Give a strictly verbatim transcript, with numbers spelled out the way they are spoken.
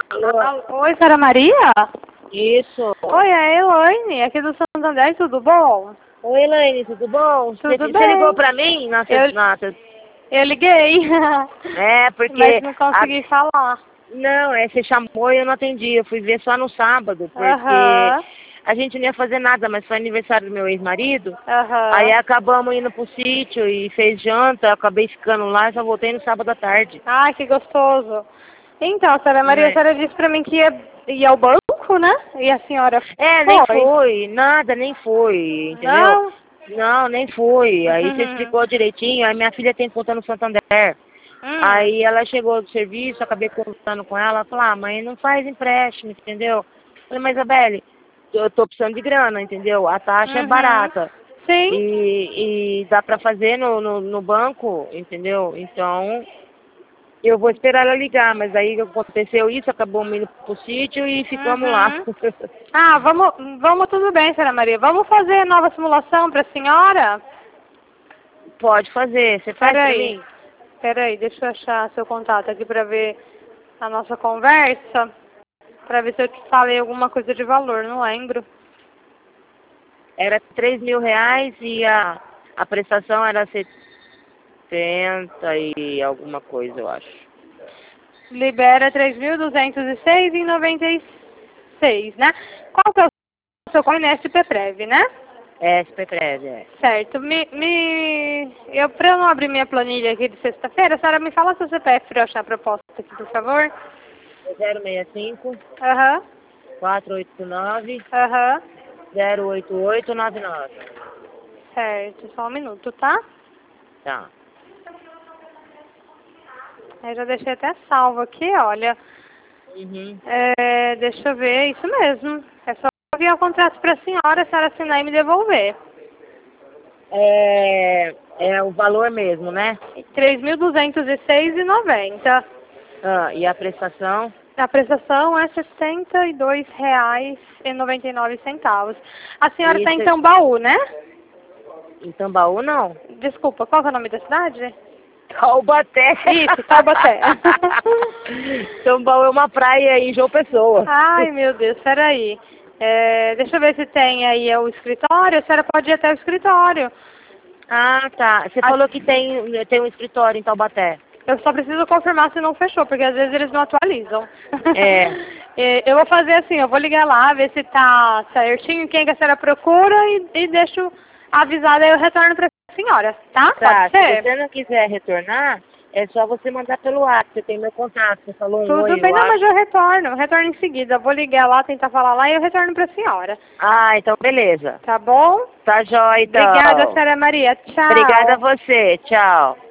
Alô? Oi, senhora Maria? Isso. Oi, é a Elaine, aqui do Santander, tudo bom? Oi, Elaine, tudo bom? Tudo Você, bem. você ligou pra mim? Nossa, Eu, nossa. eu liguei, É, mas porque... não A, consegui falar. não, é, você chamou e eu não atendi. Eu fui ver só no sábado, porque Aham, a gente não ia fazer nada, mas foi aniversário do meu ex-marido. Aí aham. acabamos indo pro sítio e fez janta, eu acabei ficando lá e só voltei no sábado à tarde. Ai, que gostoso. Então, senhora Maria, a Né? senhora disse pra mim que ia, ia ao banco, né? E a senhora É, nem foi. foi, nada, nem foi, entendeu? Não? Não, nem foi. Aí você explicou direitinho, aí minha filha tem conta no Santander. hum. Aí ela chegou do serviço, acabei conversando com ela, ela falou, ah, mãe, não faz empréstimo, entendeu? Falei, mas Isabelle, eu tô precisando de grana, entendeu? A taxa é Uhum. barata. Sim. E, e dá pra fazer no, no, no banco, entendeu? Então, eu vou esperar ela ligar, mas aí aconteceu isso, acabou indo pro sítio e ficamos lá. Uhum. Ah, vamos, vamos tudo bem, senhora Maria. Vamos fazer nova simulação para a senhora? Pode fazer, você faz pra Peraí, mim? peraí, deixa eu achar seu contato aqui para ver a nossa conversa, para ver se eu te falei alguma coisa de valor, não lembro. Era três mil reais e a, a prestação era setenta e alguma coisa, eu acho. Libera três mil duzentos e seis e noventa e seis, né? Qual que é o seu corre S P Prev, né? É, S P Prev, é. Certo. Me, me, eu, para eu não abrir minha planilha aqui de sexta-feira, a senhora me fala seu C P F para eu achar a proposta aqui, por favor. zero seis cinco, Aham, quatro oito nove, aham. zero oito oito nove nove. Certo, só um minuto, tá? Tá. Eu já deixei até salvo aqui, olha. Uhum. É, deixa eu ver, isso mesmo. É só enviar o contrato para a senhora, a senhora assinar e me devolver. É, é o valor mesmo, né? três mil duzentos e seis reais e noventa centavos. Ah, e a prestação? A prestação é sessenta e dois reais e noventa e nove centavos. A senhora está em Isso, Tambaú, né? em Tambaú não? Desculpa, qual que é o nome da cidade? Taubaté. Isso, Taubaté. Tambaú é uma praia em João Pessoa. Ai, meu Deus, peraí. É, deixa eu ver se tem aí o escritório. A senhora pode ir até o escritório. Ah, tá. Você A- falou que tem, tem um escritório em Taubaté. Eu só preciso confirmar se não fechou, porque às vezes eles não atualizam. É. É, eu vou fazer assim, eu vou ligar lá, ver se tá certinho, quem que a senhora procura e, e deixo avisada e eu retorno pra senhora, tá? Tá, Pode se ser? você não quiser retornar, é só você mandar pelo WhatsApp. Você tem meu contato. Você falou um Tudo oi, bem, eu não, mas acho. eu retorno, eu retorno em seguida. Eu vou ligar lá, tentar falar lá e eu retorno pra senhora. Ah, então beleza. Tá bom? Tá jóia, Obrigada, então. senhora Maria. Obrigada a Tchau. você. Tchau.